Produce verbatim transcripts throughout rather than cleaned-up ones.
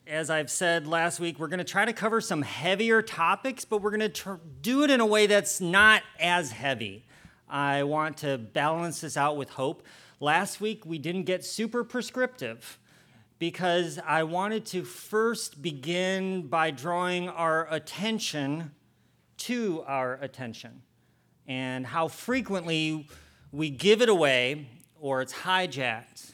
as I've said last week, we're going to try to cover some heavier topics, but we're going to tr- do it in a way that's not as heavy. I want to balance this out with hope. Last week, we didn't get super prescriptive because I wanted to first begin by drawing our attention to our attention and how frequently we give it away or it's hijacked.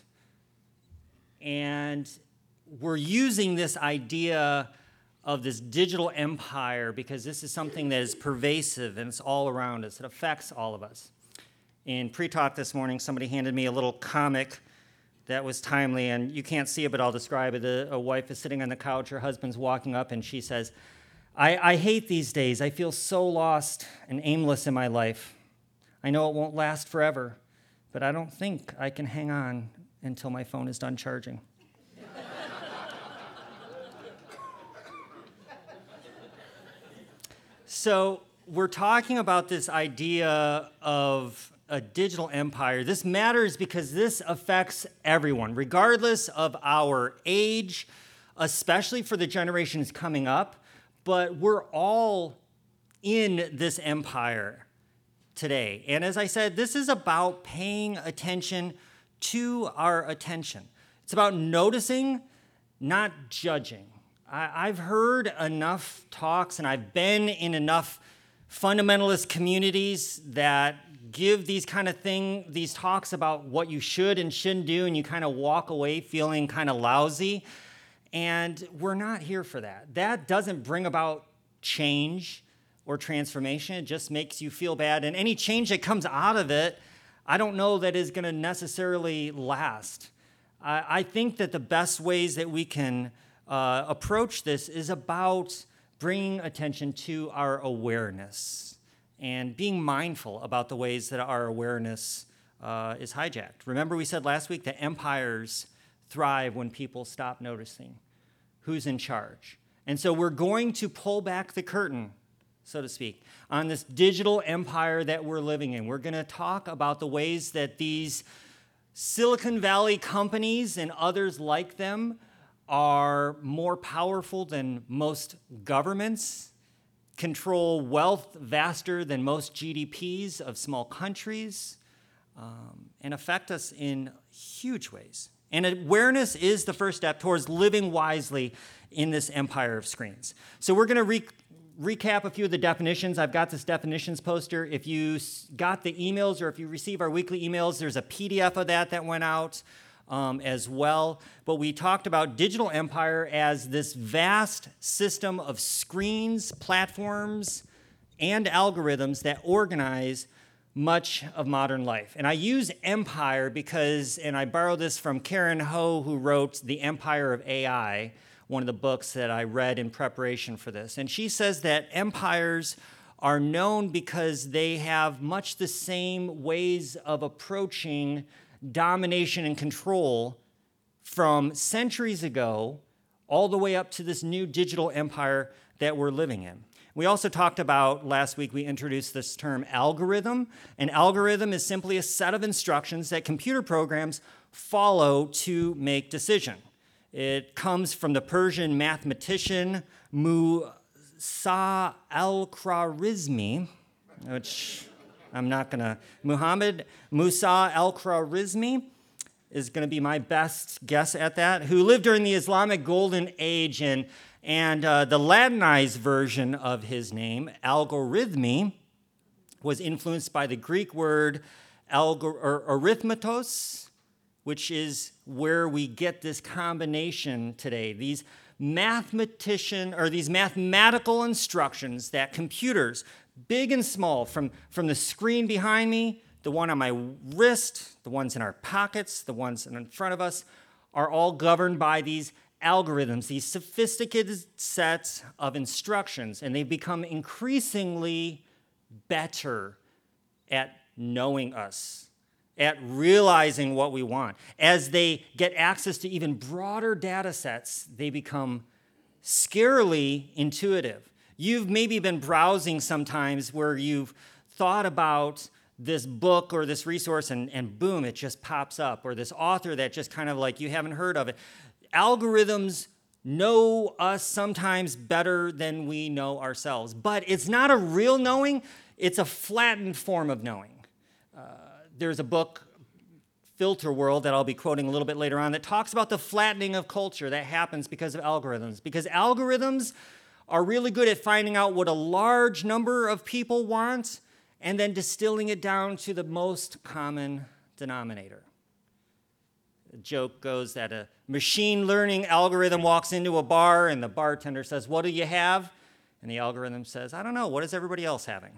And we're using this idea of this digital empire because this is something that is pervasive and it's all around us. It affects all of us. In pre-talk this morning, somebody handed me a little comic that was timely, and you can't see it, but I'll describe it. A, a wife is sitting on the couch, her husband's walking up, and she says, I, I hate these days. I feel so lost and aimless in my life. I know it won't last forever, but I don't think I can hang on until my phone is done charging. So we're talking about this idea of a digital empire. This matters because this affects everyone, regardless of our age, especially for the generations coming up. But we're all in this empire today. And as I said, this is about paying attention to our attention. It's about noticing, not judging. I, I've heard enough talks, and I've been in enough fundamentalist communities that give these kind of thing, these talks about what you should and shouldn't do, and you kind of walk away feeling kind of lousy. And we're not here for that. That doesn't bring about change or transformation. It just makes you feel bad. And any change that comes out of it, I don't know that is going to necessarily last. I, I think that the best ways that we can uh, approach this is about bringing attention to our awareness and being mindful about the ways that our awareness uh, is hijacked. Remember we said last week that empires thrive when people stop noticing who's in charge. And so we're going to pull back the curtain, so to speak, on this digital empire that we're living in. We're going to talk about the ways that these Silicon Valley companies and others like them are more powerful than most governments, control wealth vaster than most G D Ps of small countries, um, and affect us in huge ways. And awareness is the first step towards living wisely in this empire of screens. So we're going to re- recap a few of the definitions. I've got this definitions poster. If you got the emails or if you receive our weekly emails, there's a P D F of that that went out um, as well. But we talked about digital empire as this vast system of screens, platforms, and algorithms that organize much of modern life. And I use empire because, and I borrow this from Karen Ho, who wrote The Empire of A I, one of the books that I read in preparation for this. And she says that empires are known because they have much the same ways of approaching domination and control from centuries ago all the way up to this new digital empire that we're living in. We also talked about, last week we introduced this term algorithm. An algorithm is simply a set of instructions that computer programs follow to make decision. It comes from the Persian mathematician Musa al-Khwarizmi, which I'm not going to, Muhammad Musa al-Khwarizmi is going to be my best guess at that, who lived during the Islamic Golden Age, and, and uh, the Latinized version of his name, algorithmi, was influenced by the Greek word algor- or arithmetos, which is where we get this combination today, these mathematician or these mathematical instructions that computers, big and small, from, from the screen behind me, the one on my wrist, the ones in our pockets, the ones in front of us, are all governed by these algorithms, these sophisticated sets of instructions, and they've become increasingly better at knowing us, at realizing what we want. As they get access to even broader data sets, they become scarily intuitive. You've maybe been browsing sometimes where you've thought about this book or this resource and, and boom, it just pops up, or this author that just kind of like you haven't heard of it. Algorithms know us sometimes better than we know ourselves. But it's not a real knowing, it's a flattened form of knowing. Uh, there's a book, Filter World, that I'll be quoting a little bit later on, that talks about the flattening of culture that happens because of algorithms. Because algorithms are really good at finding out what a large number of people want and then distilling it down to the most common denominator. The joke goes that a machine learning algorithm walks into a bar and the bartender says, "What do you have?" And the algorithm says, "I don't know, what is everybody else having?"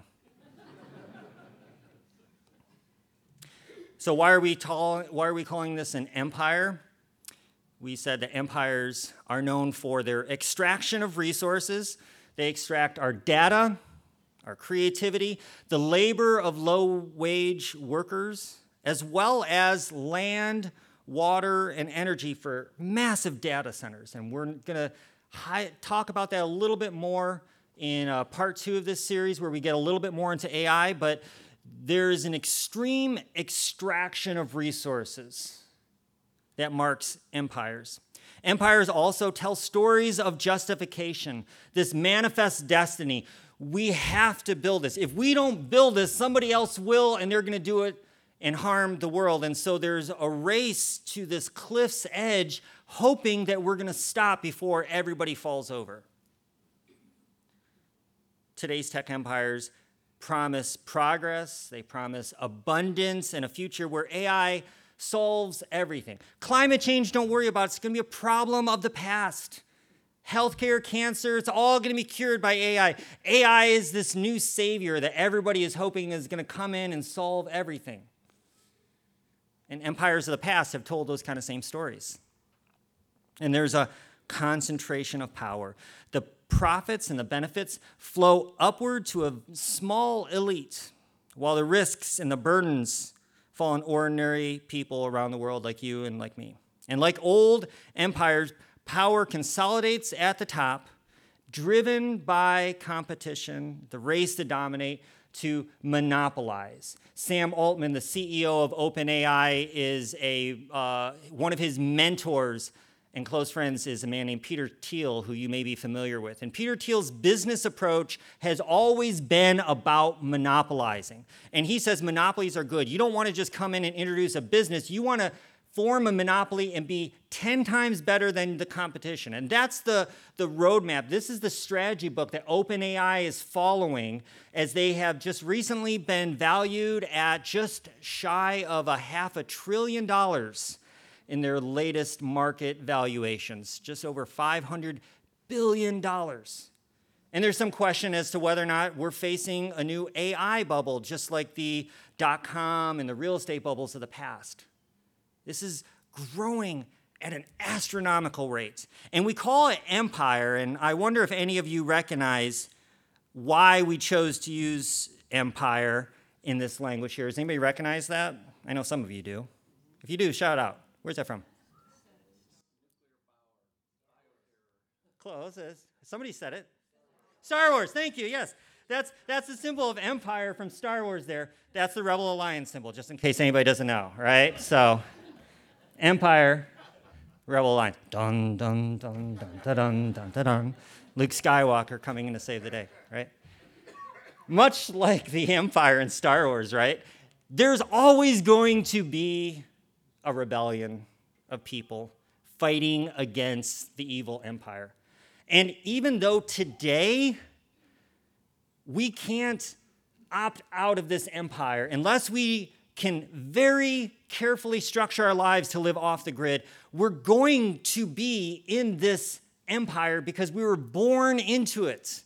So why are we tall, why are we calling this an empire? We said that empires are known for their extraction of resources. They extract our data, our creativity, the labor of low-wage workers, as well as land, water, and energy for massive data centers. And we're going to talk about that a little bit more in uh, part two of this series, where we get a little bit more into A I, but there is an extreme extraction of resources that marks empires. Empires also tell stories of justification, this manifest destiny. We have to build this. If we don't build this, somebody else will, and they're going to do it and harm the world. And so there's a race to this cliff's edge, hoping that we're going to stop before everybody falls over. Today's tech empires promise progress, they promise abundance, and a future where A I solves everything. Climate change, don't worry about it. It's going to be a problem of the past. Healthcare, cancer, it's all going to be cured by A I. A I is this new savior that everybody is hoping is going to come in and solve everything. And empires of the past have told those kind of same stories. And there's a concentration of power. The profits and the benefits flow upward to a small elite, while the risks and the burdens fall on ordinary people around the world like you and like me. And like old empires, power consolidates at the top, driven by competition, the race to dominate, to monopolize. Sam Altman, the C E O of OpenAI, is a uh, one of his mentors and close friends is a man named Peter Thiel, who you may be familiar with. And Peter Thiel's business approach has always been about monopolizing. And he says monopolies are good. You don't want to just come in and introduce a business. You want to form a monopoly and be ten times better than the competition. And that's the, the roadmap. This is the strategy book that OpenAI is following, as they have just recently been valued at just shy of a half a trillion dollars in their latest market valuations, just over five hundred billion dollars. And there's some question as to whether or not we're facing a new A I bubble, just like the dot-com and the real estate bubbles of the past. This is growing at an astronomical rate. And we call it empire, and I wonder if any of you recognize why we chose to use empire in this language here. Does anybody recognize that? I know some of you do. If you do, shout out. Where's that from? Close. Somebody said it. Star Wars, thank you, yes. That's, that's the symbol of empire from Star Wars there. That's the Rebel Alliance symbol, just in case anybody doesn't know, right? So, empire, Rebel Alliance. Dun, dun, dun, dun, dun, dun, dun, dun, dun. Luke Skywalker coming in to save the day, right? Much like the empire in Star Wars, right? There's always going to be a rebellion of people fighting against the evil empire. And even though today we can't opt out of this empire unless we can very carefully structure our lives to live off the grid, we're going to be in this empire because we were born into it.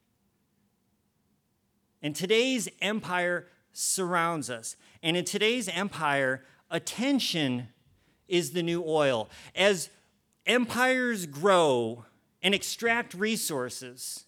And today's empire surrounds us. And in today's empire, attention is the new oil. As empires grow and extract resources,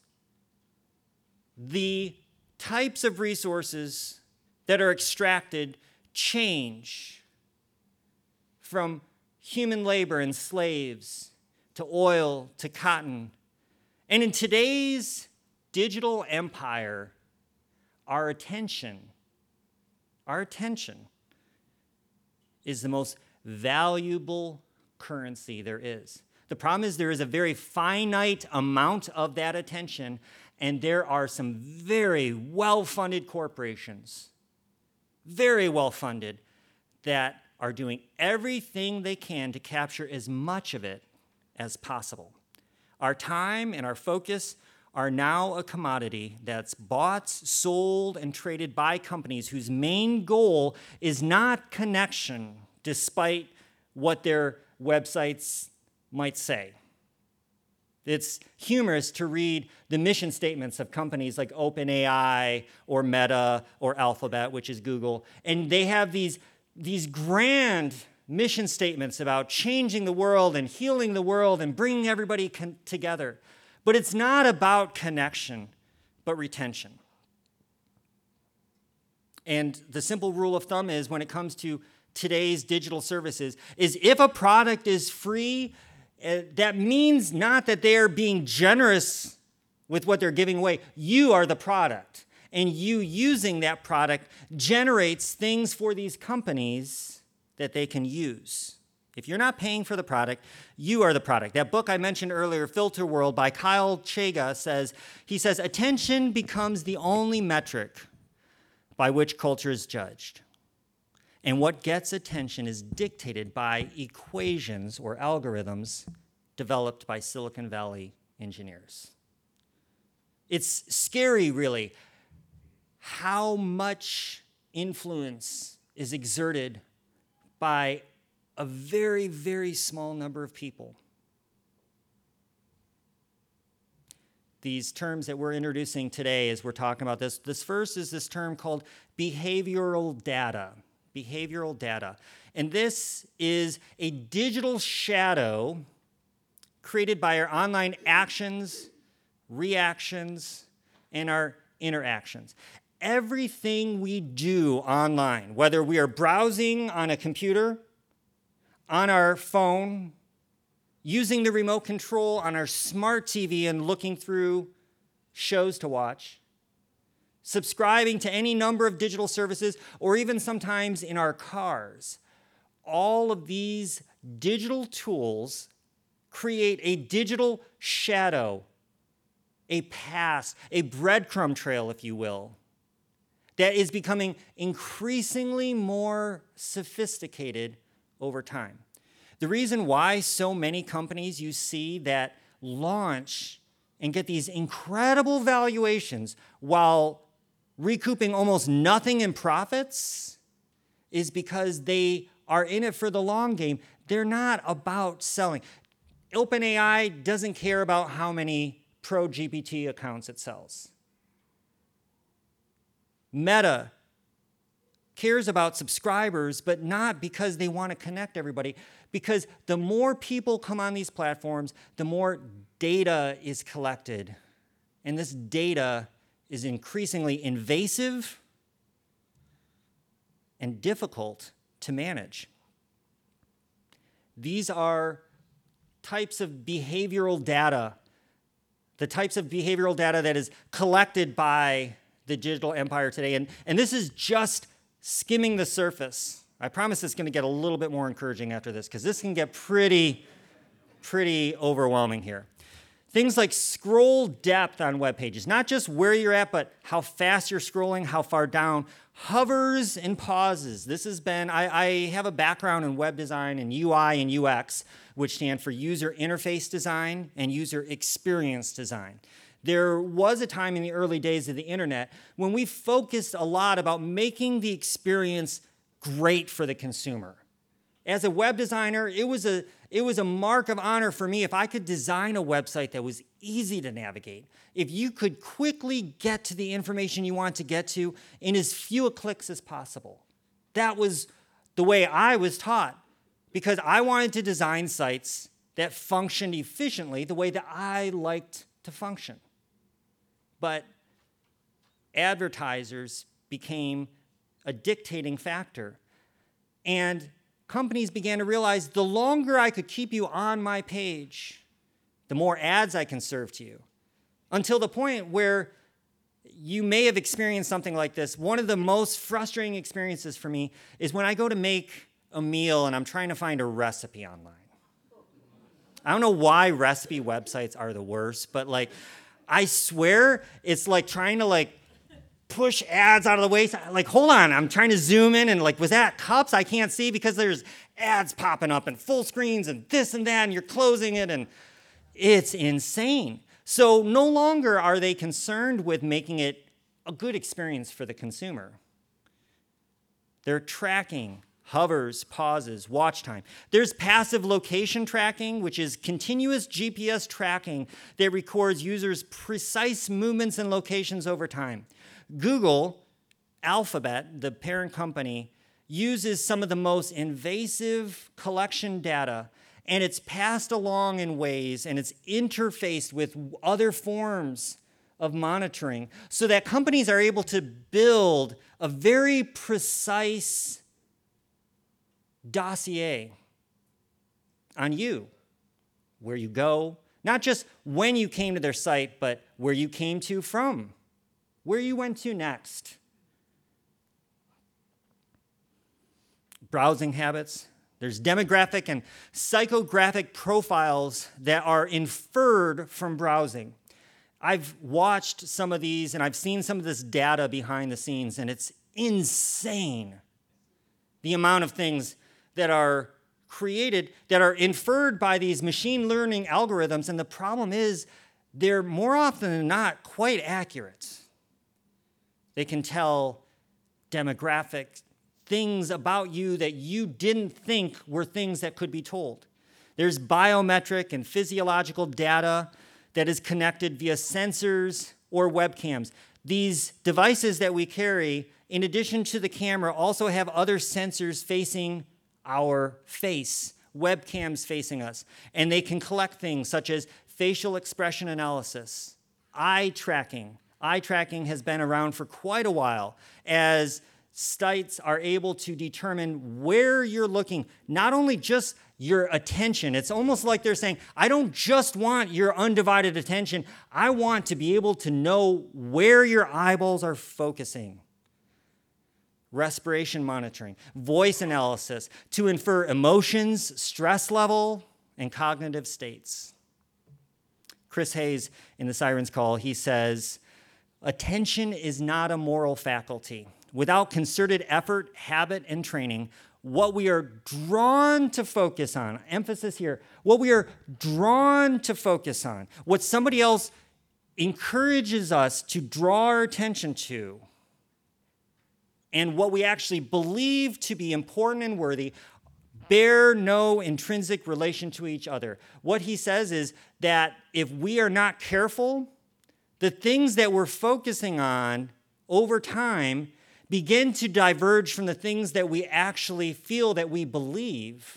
the types of resources that are extracted change from human labor and slaves to oil to cotton. And in today's digital empire, our attention, our attention is the most valuable currency there is. The problem is there is a very finite amount of that attention, and there are some very well-funded corporations, very well-funded, that are doing everything they can to capture as much of it as possible. Our time and our focus are now a commodity that's bought, sold, and traded by companies whose main goal is not connection, despite what their websites might say. It's humorous to read the mission statements of companies like OpenAI or Meta or Alphabet, which is Google, and they have these, these grand mission statements about changing the world and healing the world and bringing everybody con- together. But it's not about connection, but retention. And the simple rule of thumb is, when it comes to today's digital services, is if a product is free, uh, that means not that they're being generous with what they're giving away. You are the product. And you using that product generates things for these companies that they can use. If you're not paying for the product, you are the product. That book I mentioned earlier, Filter World, by Kyle Chega, says, he says, attention becomes the only metric by which culture is judged. And what gets attention is dictated by equations or algorithms developed by Silicon Valley engineers. It's scary, really, how much influence is exerted by a very, very small number of people. These terms that we're introducing today as we're talking about this, this first is this term called behavioral data. Behavioral data. And this is a digital shadow created by our online actions, reactions, and our interactions. Everything we do online, whether we are browsing on a computer, on our phone, using the remote control on our smart T V and looking through shows to watch, subscribing to any number of digital services, or even sometimes in our cars, all of these digital tools create a digital shadow, a path, a breadcrumb trail, if you will, that is becoming increasingly more sophisticated over time. The reason why so many companies you see that launch and get these incredible valuations while recouping almost nothing in profits is because they are in it for the long game. They're not about selling. OpenAI doesn't care about how many Pro G P T accounts it sells. Meta cares about subscribers, but not because they want to connect everybody, because the more people come on these platforms, the more data is collected. And this data is increasingly invasive and difficult to manage. These are types of behavioral data, the types of behavioral data that is collected by the digital empire today. And, and this is just skimming the surface. I promise it's going to get a little bit more encouraging after this, because this can get pretty, pretty overwhelming here. Things like scroll depth on web pages, not just where you're at, but how fast you're scrolling, how far down, hovers and pauses. This has been, I, I have a background in web design and U I and U X, which stand for user interface design and user experience design. There was a time in the early days of the internet when we focused a lot about making the experience great for the consumer. As a web designer, it was a, it was a mark of honor for me if I could design a website that was easy to navigate, if you could quickly get to the information you want to get to in as few clicks as possible. That was the way I was taught, because I wanted to design sites that functioned efficiently the way that I liked to function. But advertisers became a dictating factor. And companies began to realize the longer I could keep you on my page, the more ads I can serve to you. Until the point where you may have experienced something like this. One of the most frustrating experiences for me is when I go to make a meal and I'm trying to find a recipe online. I don't know why recipe websites are the worst, but like, I swear it's like trying to like push ads out of the way. Like, hold on, I'm trying to zoom in and like, was that cups? I can't see because there's ads popping up and full screens and this and that, and you're closing it, and it's insane. So no longer are they concerned with making it a good experience for the consumer. They're tracking hovers, pauses, watch time. There's passive location tracking, which is continuous G P S tracking that records users' precise movements and locations over time. Google, Alphabet, the parent company, uses some of the most invasive collection data, and it's passed along in ways, and it's interfaced with other forms of monitoring so that companies are able to build a very precise dossier on you, where you go, not just when you came to their site, but where you came to from, where you went to next. Browsing habits. There's demographic and psychographic profiles that are inferred from browsing. I've watched some of these, and I've seen some of this data behind the scenes, and it's insane, the amount of things that are created, that are inferred by these machine learning algorithms, and the problem is they're more often than not quite accurate. They can tell demographic things about you that you didn't think were things that could be told. There's biometric and physiological data that is connected via sensors or webcams. These devices that we carry, in addition to the camera, also have other sensors facing our face, webcams facing us. And they can collect things such as facial expression analysis, eye tracking. Eye tracking has been around for quite a while as sites are able to determine where you're looking, not only just your attention. It's almost like they're saying, I don't just want your undivided attention. I want to be able to know where your eyeballs are focusing. Respiration monitoring, voice analysis to infer emotions, stress level, and cognitive states. Chris Hayes, in The Siren's Call, he says, attention is not a moral faculty. Without concerted effort, habit, and training, what we are drawn to focus on, emphasis here, what we are drawn to focus on, what somebody else encourages us to draw our attention to, and what we actually believe to be important and worthy bear no intrinsic relation to each other. What he says is that if we are not careful, the things that we're focusing on over time begin to diverge from the things that we actually feel that we believe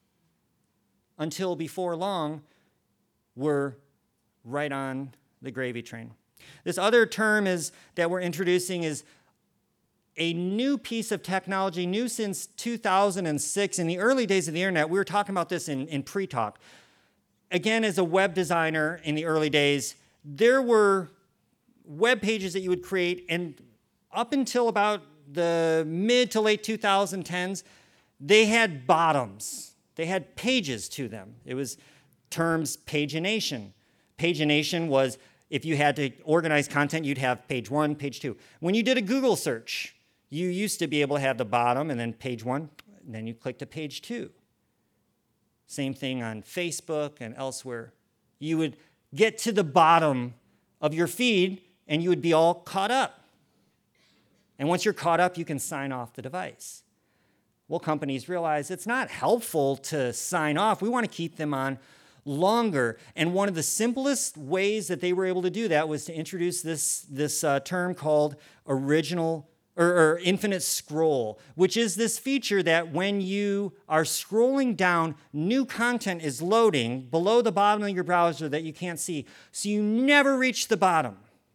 until before long, we're right on the gravy train. This other term is that we're introducing is a new piece of technology, new since two thousand six. In the early days of the internet, we were talking about this in, in pre-talk. Again, as a web designer in the early days, there were web pages that you would create, and up until about the mid to late twenty tens, they had bottoms. They had pages to them. It was terms pagination. Pagination was if you had to organize content, you'd have page one, page two. When you did a Google search, you used to be able to have the bottom and then page one, and then you click to page two. Same thing on Facebook and elsewhere. You would get to the bottom of your feed and you would be all caught up. And once you're caught up, you can sign off the device. Well, companies realize it's not helpful to sign off. We want to keep them on longer. And one of the simplest ways that they were able to do that was to introduce this, this uh, term called original or, or infinite scroll, which is this feature that when you are scrolling down, new content is loading below the bottom of your browser that you can't see. So you never reach the bottom.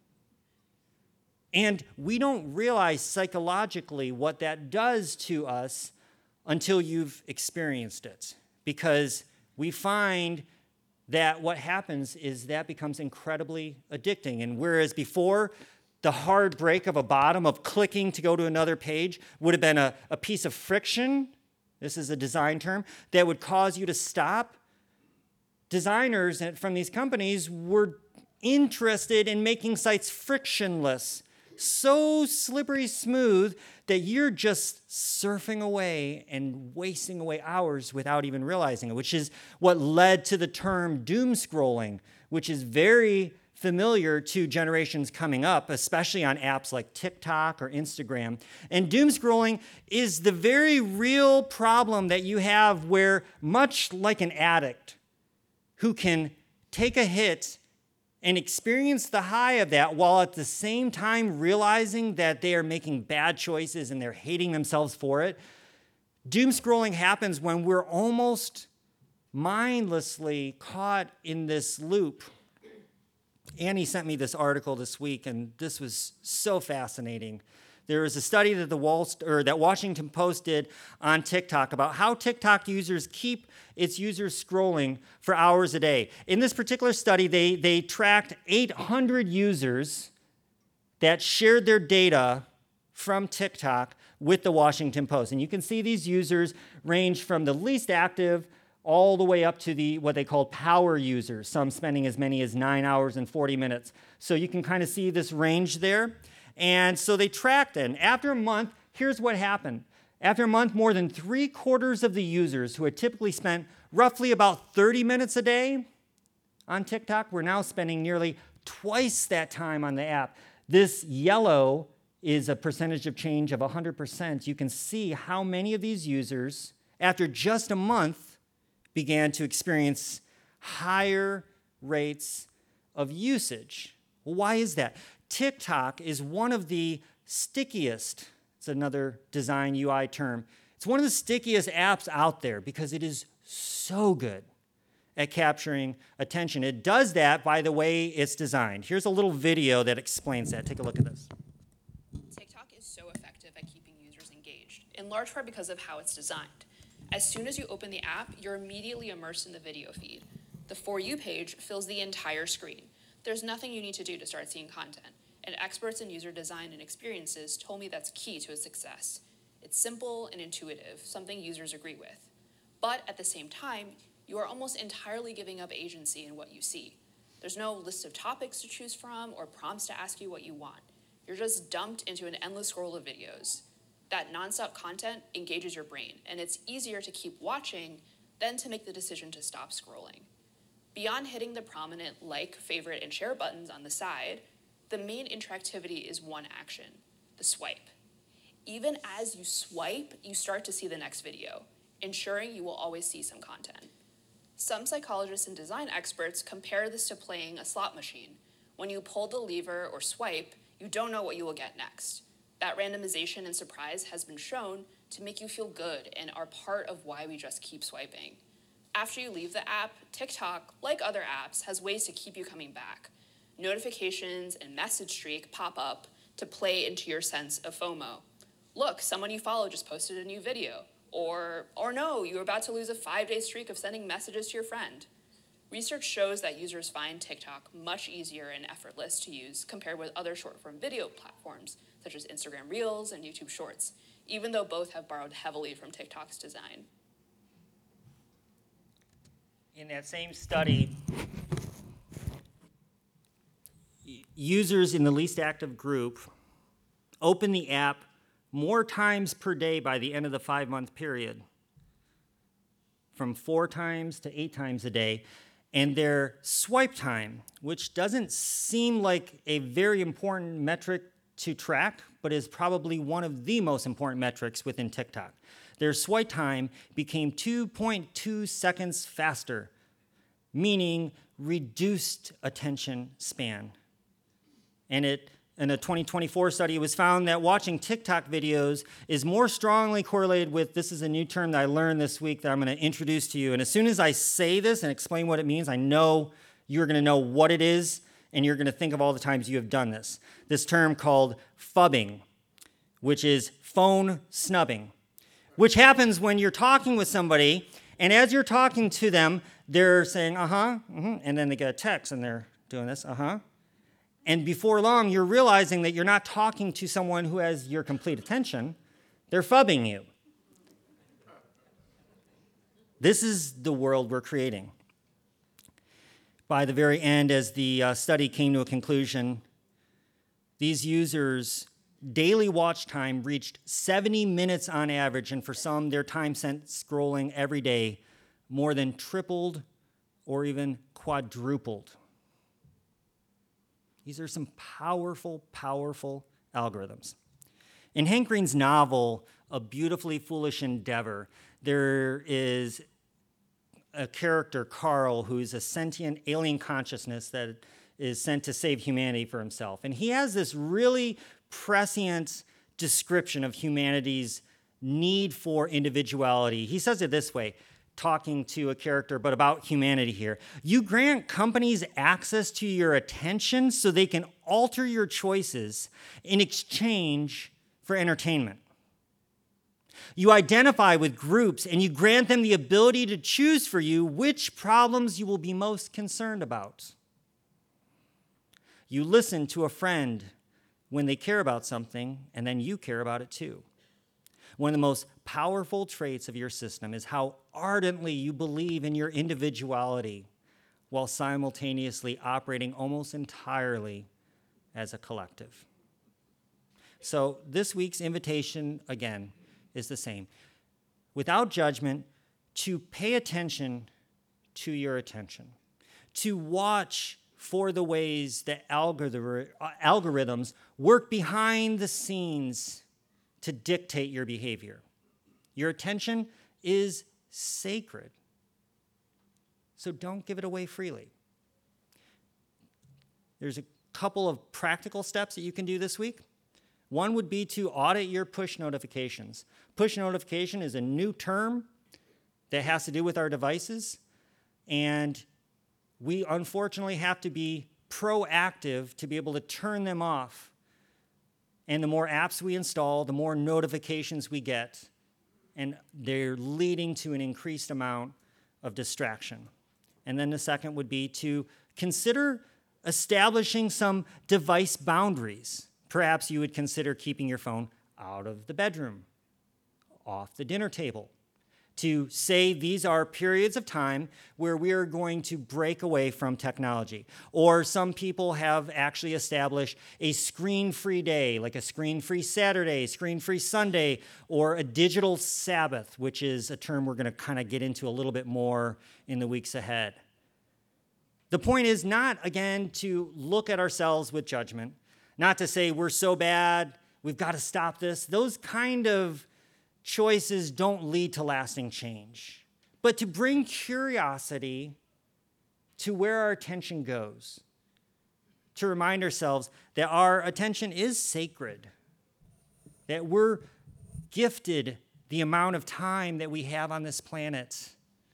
And we don't realize psychologically what that does to us until you've experienced it. Because we find that what happens is that becomes incredibly addicting. And whereas before, the hard break of a bottom of clicking to go to another page would have been a, a piece of friction, this is a design term, that would cause you to stop. designers from these companies were interested in making sites frictionless, so slippery smooth that you're just surfing away and wasting away hours without even realizing it, which is what led to the term doom scrolling, which is very familiar to generations coming up, especially on apps like TikTok or Instagram. And doom scrolling is the very real problem that you have where, much like an addict who can take a hit and experience the high of that while at the same time realizing that they are making bad choices and they're hating themselves for it, doom scrolling happens when we're almost mindlessly caught in this loop. Annie sent me this article this week, and this was so fascinating. There was a study that the Wall or that Washington Post did on TikTok about how TikTok users keep its users scrolling for hours a day. In this particular study, they, they tracked eight hundred users that shared their data from TikTok with the Washington Post. And you can see these users range from the least active all the way up to the what they call power users, some spending as many as nine hours and forty minutes. So you can kind of see this range there. And so they tracked it. And after a month, here's what happened. After a month, more than three quarters of the users who had typically spent roughly about thirty minutes a day on TikTok were now spending nearly twice that time on the app. This yellow is a percentage of change of one hundred percent. You can see how many of these users, after just a month, began to experience higher rates of usage. Why is that? TikTok is one of the stickiest, it's another design U I term, it's one of the stickiest apps out there because it is so good at capturing attention. It does that by the way it's designed. Here's a little video that explains that. Take a look at this. TikTok is so effective at keeping users engaged, in large part because of how it's designed. As soon as you open the app, you're immediately immersed in the video feed. The For You page fills the entire screen. There's nothing you need to do to start seeing content, and experts in user design and experiences told me that's key to its success. It's simple and intuitive, something users agree with. But at the same time, you are almost entirely giving up agency in what you see. There's no list of topics to choose from or prompts to ask you what you want. You're just dumped into an endless scroll of videos. That nonstop content engages your brain, and it's easier to keep watching than to make the decision to stop scrolling. Beyond hitting the prominent like, favorite, and share buttons on the side, the main interactivity is one action, the swipe. Even as you swipe, you start to see the next video, ensuring you will always see some content. Some psychologists and design experts compare this to playing a slot machine. When you pull the lever or swipe, you don't know what you will get next. That randomization and surprise has been shown to make you feel good and are part of why we just keep swiping. After you leave the app, TikTok, like other apps, has ways to keep you coming back. Notifications and message streak pop up to play into your sense of FOMO. Look, someone you follow just posted a new video. Or, or no, you're about to lose a five-day streak of sending messages to your friend. Research shows that users find TikTok much easier and effortless to use compared with other short-form video platforms, such as Instagram Reels and YouTube Shorts, even though both have borrowed heavily from TikTok's design. In that same study, users in the least active group open the app more times per day by the end of the five-month period, from four times to eight times a day, and their swipe time, which doesn't seem like a very important metric to track, but is probably one of the most important metrics within TikTok. Their swipe time became two point two seconds faster, meaning reduced attention span. And it, in a twenty twenty-four study, it was found that watching TikTok videos is more strongly correlated with, this is a new term that I learned this week that I'm going to introduce to you. And as soon as I say this and explain what it means, I know you're going to know what it is, and you're going to think of all the times you have done this. This term called phubbing, which is phone snubbing, which happens when you're talking with somebody, and as you're talking to them, they're saying, uh-huh, mm-hmm, and then they get a text, and they're doing this, uh-huh. And before long, you're realizing that you're not talking to someone who has your complete attention. They're phubbing you. This is the world we're creating. By the very end, as the uh, study came to a conclusion, these users' daily watch time reached seventy minutes on average, and for some, their time spent scrolling every day more than tripled or even quadrupled. These are some powerful, powerful algorithms. In Hank Green's novel, A Beautifully Foolish Endeavor, there is a character, Carl, who's a sentient alien consciousness that is sent to save humanity for himself. And he has this really prescient description of humanity's need for individuality. He says it this way, talking to a character, but about humanity here. You grant companies access to your attention so they can alter your choices in exchange for entertainment. You identify with groups and you grant them the ability to choose for you which problems you will be most concerned about. You listen to a friend when they care about something, and then you care about it too. One of the most powerful traits of your system is how ardently you believe in your individuality while simultaneously operating almost entirely as a collective. So this week's invitation, again, is the same. Without judgment, to pay attention to your attention, to watch for the ways that algorithms work behind the scenes to dictate your behavior. Your attention is sacred, so don't give it away freely. There's a couple of practical steps that you can do this week. One would be to audit your push notifications. Push notification is a new term that has to do with our devices, and we unfortunately have to be proactive to be able to turn them off. And the more apps we install, the more notifications we get, and they're leading to an increased amount of distraction. And then the second would be to consider establishing some device boundaries. Perhaps you would consider keeping your phone out of the bedroom, off the dinner table, to say these are periods of time where we are going to break away from technology. Or some people have actually established a screen-free day, like a screen-free Saturday, screen-free Sunday, or a digital Sabbath, which is a term we're going to kind of get into a little bit more in the weeks ahead. The point is not, again, to look at ourselves with judgment, not to say we're so bad, we've got to stop this. Those kind of choices don't lead to lasting change, but to bring curiosity to where our attention goes, to remind ourselves that our attention is sacred, that we're gifted the amount of time that we have on this planet.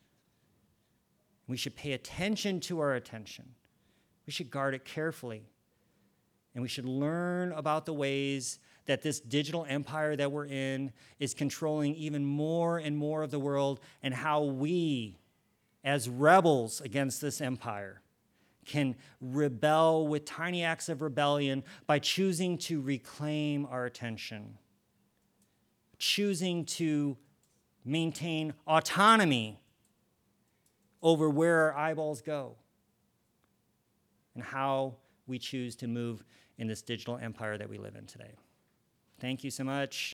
We should pay attention to our attention. We should guard it carefully, and we should learn about the ways that this digital empire that we're in is controlling even more and more of the world, and how we, as rebels against this empire, can rebel with tiny acts of rebellion by choosing to reclaim our attention, choosing to maintain autonomy over where our eyeballs go, and how we choose to move in this digital empire that we live in today. Thank you so much.